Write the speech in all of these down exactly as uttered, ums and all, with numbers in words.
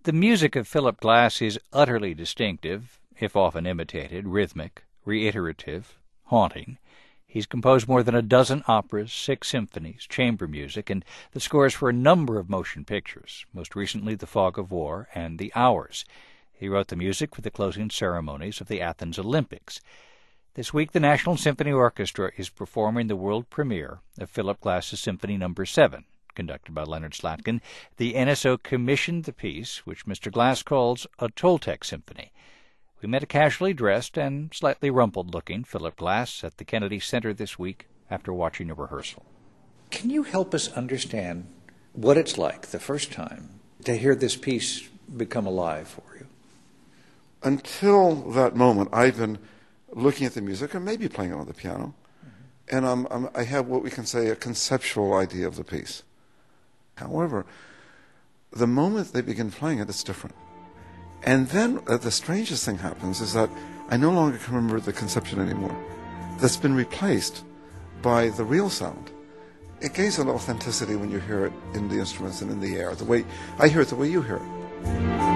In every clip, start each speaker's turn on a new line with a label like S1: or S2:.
S1: The music of Philip Glass is utterly distinctive, if often imitated, rhythmic, reiterative, haunting. He's composed more than a dozen operas, six symphonies, chamber music, and the scores for a number of motion pictures, most recently The Fog of War and The Hours. He wrote the music for the closing ceremonies of the Athens Olympics. This week, the National Symphony Orchestra is performing the world premiere of Philip Glass's Symphony Number seven. Conducted by Leonard Slatkin. The N S O commissioned the piece, which Mister Glass calls a Toltec symphony. We met a casually dressed and slightly rumpled-looking Philip Glass at the Kennedy Center this week after watching a rehearsal. Can you help us understand what it's like the first time to hear this piece become alive for you?
S2: Until that moment, I've been looking at the music and maybe playing it on the piano, mm-hmm. and I'm, I'm, I have what we can say a conceptual idea of the piece. However, the moment they begin playing it, it's different. And then uh, the strangest thing happens is that I no longer can remember the conception anymore. That's been replaced by the real sound. It gains an authenticity when you hear it in the instruments and in the air. The way I hear it, the way you hear it.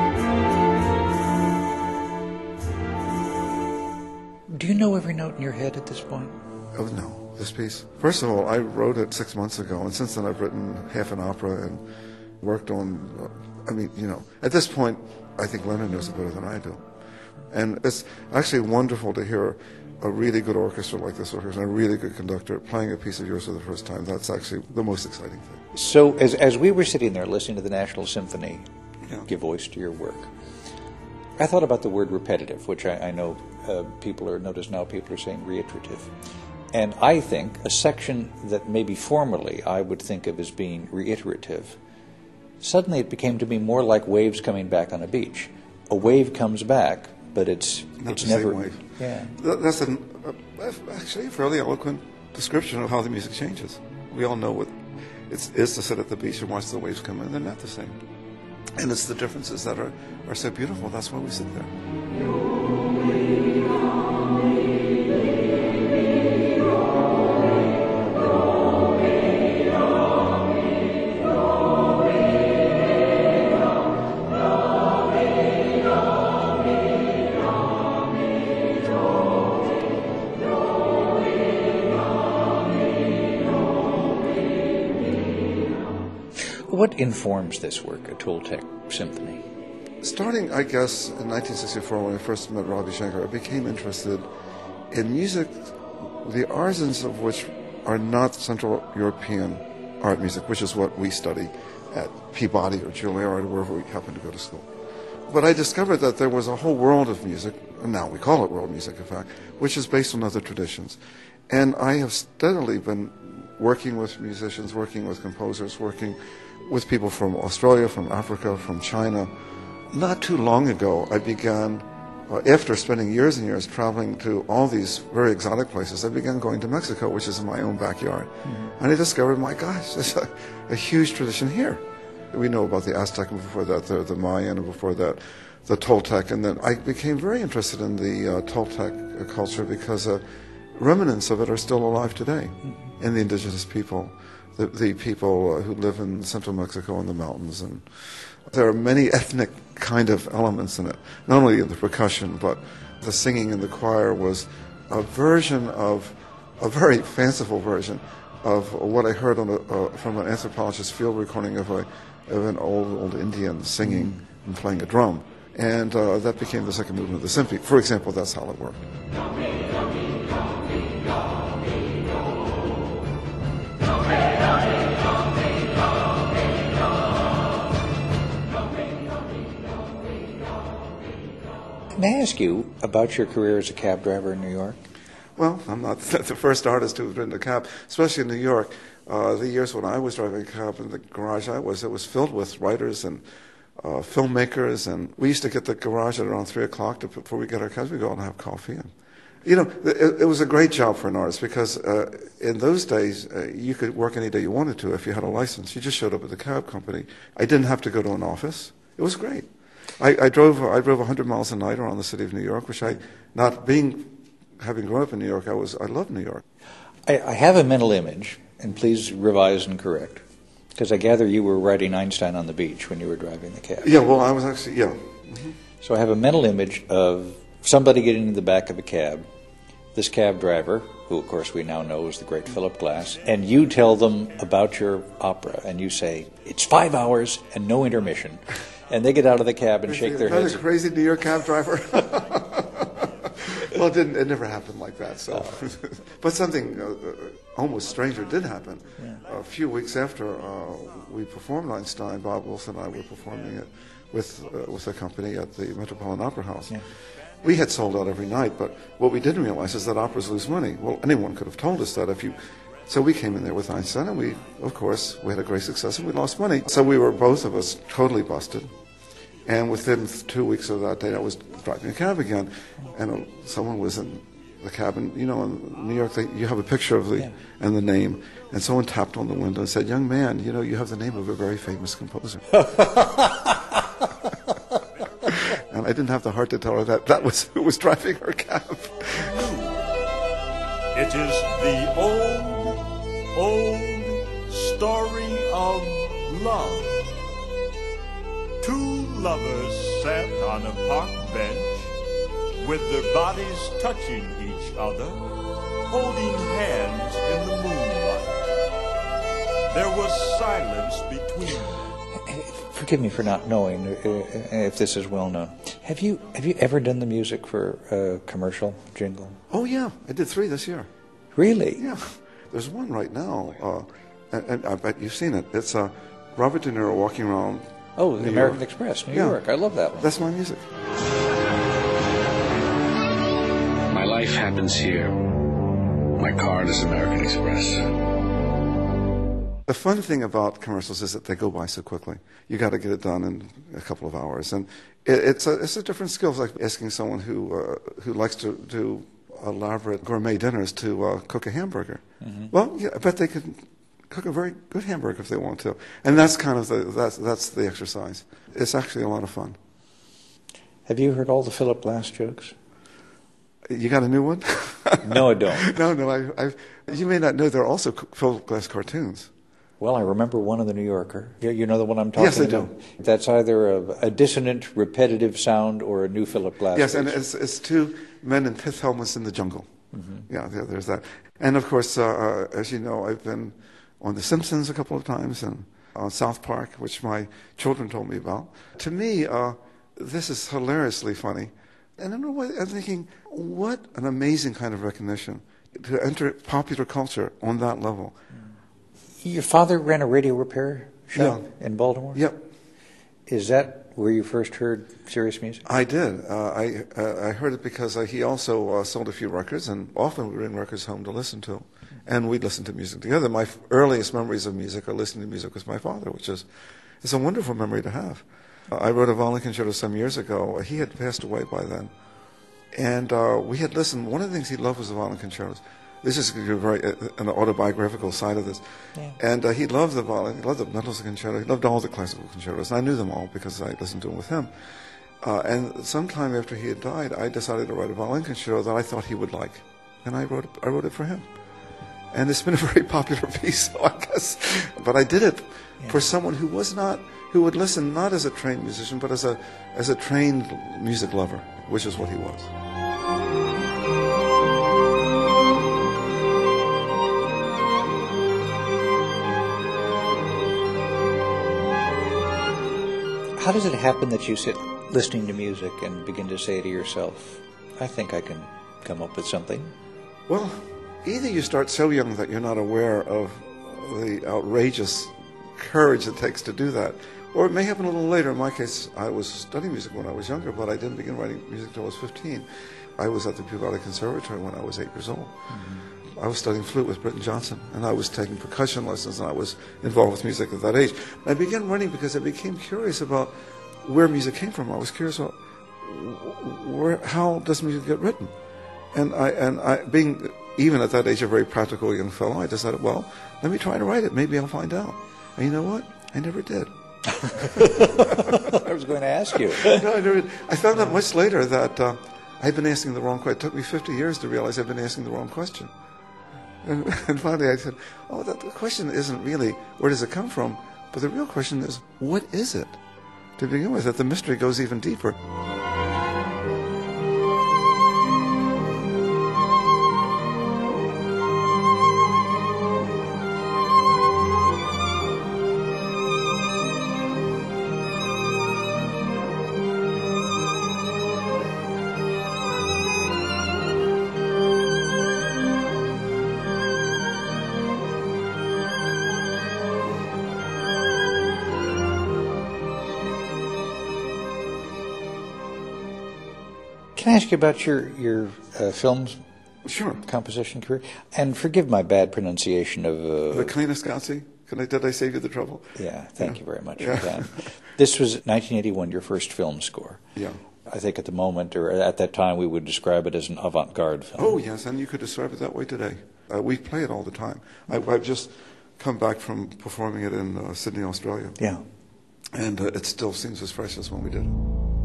S1: Do you know every note in your head at this point?
S2: Oh, no. This piece. First of all, I wrote it six months ago, and since then I've written half an opera and worked on, uh, I mean, you know, at this point, I think Leonard knows it better than I do. And it's actually wonderful to hear a really good orchestra like this orchestra and a really good conductor playing a piece of yours for the first time. That's actually the most exciting thing.
S1: So as as we were sitting there listening to the National Symphony
S2: yeah.
S1: give voice to your work, I thought about the word repetitive, which I, I know uh, people are, notice now people are saying reiterative. And I think a section that maybe formerly I would think of as being reiterative, suddenly it became to me more like waves coming back on a beach. A wave comes back, but it's
S2: Not
S1: it's
S2: the
S1: never.
S2: Same wave.
S1: Yeah,
S2: that's an, uh, actually a fairly eloquent description of how the music changes. We all know what it is to sit at the beach and watch the waves come in. They're not the same, and it's the differences that are are so beautiful. That's why we sit there.
S1: What informs this work, a Toltec symphony?
S2: Starting, I guess, in nineteen sixty-four, when I first met Ravi Shankar, I became interested in music, the origins of which are not Central European art music, which is what we study at Peabody or Juilliard or wherever we happen to go to school. But I discovered that there was a whole world of music, and now we call it world music, in fact, which is based on other traditions. And I have steadily been working with musicians, working with composers, working with people from Australia, from Africa, from China. Not too long ago, I began, uh, after spending years and years traveling to all these very exotic places, I began going to Mexico, which is in my own backyard. Mm-hmm. And I discovered, my gosh, there's a, a huge tradition here. We know about the Aztec, and before that the, the Mayan, and before that the Toltec. And then I became very interested in the uh, Toltec uh, culture because uh, remnants of it are still alive today mm-hmm. in the indigenous people. The, the people uh, who live in central Mexico in the mountains. And there are many ethnic kind of elements in it, not only in the percussion, but the singing in the choir was a version of, a very fanciful version of what I heard on a, uh, from an anthropologist's field recording of, a, of an old, old Indian singing mm. and playing a drum. And uh, that became the second movement of the symphony. For example, that's how it worked.
S1: May I ask you about your career as a cab driver in New York?
S2: Well, I'm not the first artist who's ridden a cab, especially in New York. Uh, the years when I was driving a cab in the garage I was, it was filled with writers and uh, filmmakers, and we used to get the garage at around three o'clock to, before we get our cabs. We go out and have coffee. And, you know, it, it was a great job for an artist because uh, in those days uh, you could work any day you wanted to if you had a license. You just showed up at the cab company. I didn't have to go to an office. It was great. I, I drove I drove one hundred miles a night around the city of New York, which I, not being, having grown up in New York, I was I loved New York.
S1: I, I have a mental image, and please revise and correct, Because I gather you were writing Einstein on the Beach when you were driving the cab.
S2: Yeah, well, I was actually, yeah. Mm-hmm.
S1: So I have a mental image of somebody getting in the back of a cab, this cab driver, who of course we now know is the great Philip Glass, and you tell them about your opera, and you say, it's five hours and no intermission. And they get out of the cab and shake their heads.
S2: That a crazy New York cab driver? Well, it, didn't, it never happened like that. So, oh. But something uh, almost stranger did happen. Yeah. A few weeks after uh, we performed Einstein, Bob Wilson and I were performing it with uh, with a company at the Metropolitan Opera House. Yeah. We had sold out every night, but what we didn't realize is that operas lose money. Well, anyone could have told us that if you... So we came in there with Einstein, and we, of course, we had a great success, and we lost money. So we were, both of us, totally busted. And within two weeks of that day, I was driving a cab again, and uh, someone was in the cab. And, you know, in New York, they, you have a picture of the, yeah. and the name. And someone tapped on the window and said, young man, you know, you have the name of a very famous composer. And I didn't have the heart to tell her that that was who was driving her cab.
S3: It is the old, old story of love. Two lovers sat on a park bench with their bodies touching each other, holding hands in the moonlight. There was silence between them.
S1: Forgive me for not knowing uh, if this is well known. Have you have you ever done the music for a commercial jingle?
S2: Oh yeah, I did three this year.
S1: Really?
S2: Yeah. There's one right now, uh, and, and I bet you've seen it. It's uh, Robert De Niro walking around.
S1: Oh, the
S2: New
S1: American
S2: York.
S1: Express, New
S2: yeah.
S1: York. I love that one.
S2: That's my music.
S4: My life happens here. My card is American Express.
S2: The fun thing about commercials is that they go by so quickly. You got to get it done in a couple of hours, and it, it's a it's a different skill. It's like asking someone who uh, who likes to do elaborate gourmet dinners to uh, cook a hamburger. Mm-hmm. Well, yeah, I bet they could cook a very good hamburger if they want to, and that's kind of the that's that's the exercise. It's actually a lot of fun.
S1: Have you heard all the Philip Glass jokes?
S2: You got a new one?
S1: No, I don't.
S2: no, no. I, I've, you may not know there are also Philip Glass cartoons.
S1: Well, I remember one in the New Yorker. You, you know the one I'm talking about?
S2: Yes, I do.
S1: That's either a, a dissonant, repetitive sound or a new Philip Glass.
S2: Yes, and it's, it's two men in pith helmets in the jungle. Mm-hmm. Yeah, there, there's that. And, of course, uh, as you know, I've been on The Simpsons a couple of times and on South Park, which my children told me about. To me, uh, this is hilariously funny. And I don't know why I'm thinking, what an amazing kind of recognition to enter popular culture on that level. Mm.
S1: Your father ran a radio repair shop yeah. in Baltimore?
S2: Yep.
S1: Is that where you first heard serious music?
S2: I did. Uh, I uh, I heard it because uh, he also uh, sold a few records, and often we bring records home to listen to. And we'd listen to music together. My f- earliest memories of music are listening to music with my father, which is it's a wonderful memory to have. Uh, I wrote a violin concerto some years ago. He had passed away by then. And uh, we had listened. One of the things he loved was the violin concertos. This is a very uh, an autobiographical side of this. Yeah. And uh, he loved the violin, he loved the Mendelssohn concerto, he loved all the classical concertos. And I knew them all because I listened to them with him. Uh, and sometime after he had died, I decided to write a violin concerto that I thought he would like. And I wrote it, I wrote it for him. And it's been a very popular piece, so I guess. But I did it yeah. for someone who was not, who would listen not as a trained musician, but as a as a trained music lover, which is what he was.
S1: How does it happen that you sit listening to music and begin to say to yourself, I think I can come up with something?
S2: Well, either you start so young that you're not aware of the outrageous courage it takes to do that, or it may happen a little later. In my case, I was studying music when I was younger, but I didn't begin writing music until I was fifteen. I was at the Pure Valley Conservatory when I was eight years old. Mm-hmm. I was studying flute with Britton Johnson, and I was taking percussion lessons, and I was involved with music at that age. And I began writing because I became curious about where music came from. I was curious about where, how does music get written? And I, and I, being even at that age a very practical young fellow, I decided, well, let me try to write it. Maybe I'll find out. And you know what? I never did.
S1: I was going to ask you.
S2: No, I never did. I found out much later that uh, I'd been asking the wrong question. It took me fifty years to realize I'd been asking the wrong question. And, and finally I said, oh, the, the question isn't really where does it come from, but the real question is, what is it? To begin with, that the mystery goes even deeper.
S1: Can I ask you about your your uh, films
S2: Sure.
S1: composition career? And forgive my bad pronunciation of... Uh,
S2: The Kleineskasi? Can I, did I save you the trouble?
S1: yeah, thank
S2: Yeah.
S1: you very much
S2: Yeah.
S1: for that. This was nineteen eighty-one, your first film score.
S2: Yeah.
S1: I think at the moment, or at that time, we would describe it as an avant-garde film.
S2: Oh, yes, and you could describe it that way today. Uh, we play it all the time. I, I've just come back from performing it in uh, Sydney, Australia.
S1: Yeah.
S2: And uh, it still seems as fresh as when we did it.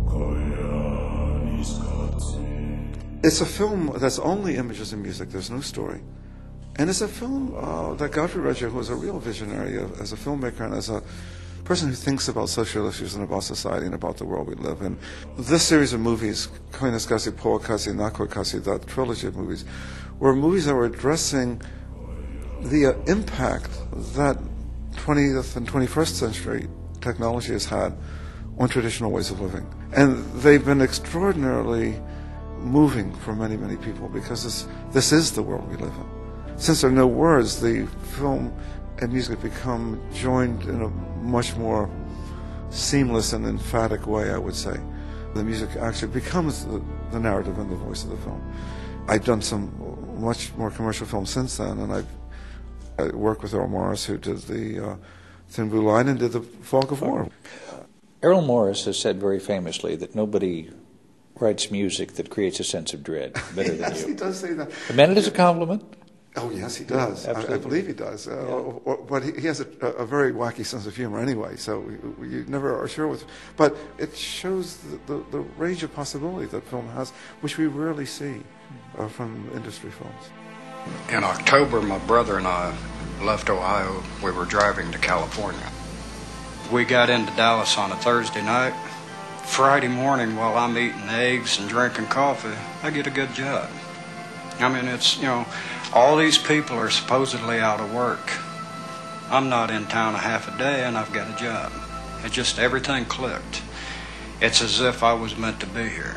S2: It's a film that's only images and music. There's no story. And it's a film uh, that Godfrey Reggio, who is a real visionary uh, as a filmmaker and as a person who thinks about social issues and about society and about the world we live in. This series of movies, Koyaanisqatsi, Powakatsi, Nakwakatsi, that trilogy of movies, were movies that were addressing the uh, impact that twentieth and twenty-first century technology has had on traditional ways of living. And they've been extraordinarily moving for many, many people because this, this is the world we live in. Since there are no words, the film and music become joined in a much more seamless and emphatic way, I would say. The music actually becomes the, the narrative and the voice of the film. I've done some much more commercial films since then, and I've I worked with Errol Morris, who did the uh, Thin Blue Line and did the Fog of War.
S1: Errol Morris has said very famously that nobody writes music that creates a sense of dread better than
S2: Yes,
S1: you.
S2: he does say that.
S1: I meant it as a compliment.
S2: Oh, yes, he does.
S1: Yeah,
S2: I, I believe he does. Uh,
S1: Yeah.
S2: or, or, but he, he has a, a very wacky sense of humor anyway, so we, we, you never are sure with. But it shows the, the, the range of possibility that film has, which we rarely see uh, from industry films.
S5: In October, my brother and I left Ohio. We were driving to California. We got into Dallas on a Thursday night. Friday morning, while I'm eating eggs and drinking coffee, I get a good job. I mean, it's, you know, all these people are supposedly out of work. I'm not in town a half a day and I've got a job. It just, everything clicked. It's as if I was meant to be here.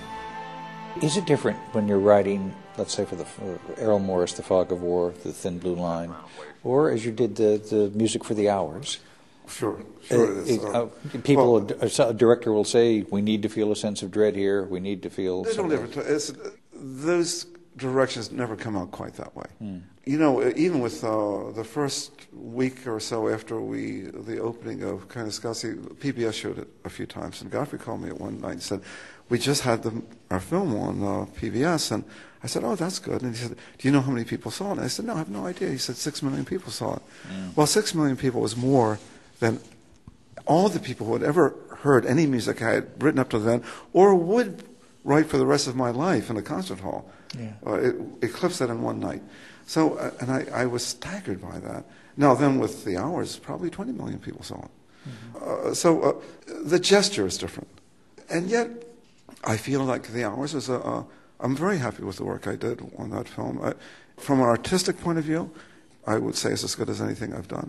S1: Is it different when you're writing, let's say for the for Errol Morris, The Fog of War, The Thin Blue Line, or as you did the, the music for The Hours?
S2: Sure, sure.
S1: Uh,
S2: it is.
S1: uh,
S2: Uh,
S1: people,
S2: well,
S1: a director will say, we need to feel a sense of dread here, we need to feel...
S2: They don't
S1: something.
S2: ever. T- it's, those directions never come out quite that way.
S1: Hmm.
S2: You know, even with uh, the first week or so after we the opening of Koyaanisqatsi, P B S showed it a few times, and Godfrey called me at one night and said, "We just had the, our film on uh, P B S," and I said, "Oh, that's good." And he said, "Do you know how many people saw it?" And I said, "No, I have no idea." He said, six million people saw it."
S1: Mm.
S2: Well, six million people was more than all the people who had ever heard any music I had written up to then, or would write for the rest of my life in a concert hall.
S1: Yeah.
S2: Uh, it eclipsed that in one night. So, uh, and I, I was staggered by that. Now, then with The Hours, probably twenty million people saw it. Mm-hmm. Uh, so uh, the gesture is different. And yet, I feel like The Hours is a, uh, I'm very happy with the work I did on that film. I, from an artistic point of view, I would say it's as good as anything I've done.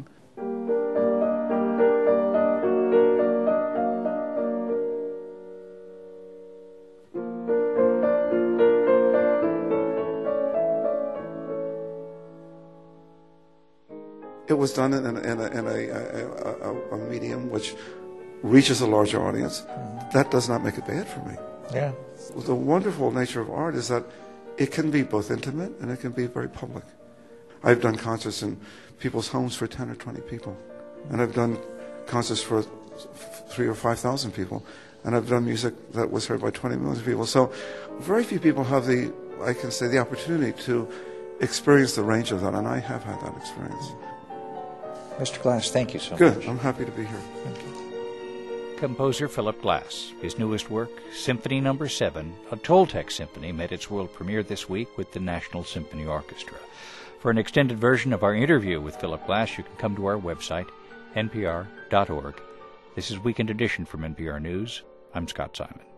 S2: It was done in, in, in, a, in a, a, a, a medium which reaches a larger audience. Mm-hmm. That does not make it bad for me.
S1: Yeah.
S2: The wonderful nature of art is that it can be both intimate and it can be very public. I've done concerts in people's homes for ten or twenty people. And I've done concerts for three or five thousand people. And I've done music that was heard by twenty million people. So very few people have the, I can say, the opportunity to experience the range of that. And I have had that experience.
S1: Mister Glass, thank you so
S2: Good.
S1: much.
S2: I'm happy to be here.
S1: Thank you.
S6: Composer Philip Glass. His newest work, Symphony Number Seven, a Toltec symphony, made its world premiere this week with the National Symphony Orchestra.
S1: For an extended version of our interview with Philip Glass, you can come to our website, n p r dot org. This is Weekend Edition from N P R News. I'm Scott Simon.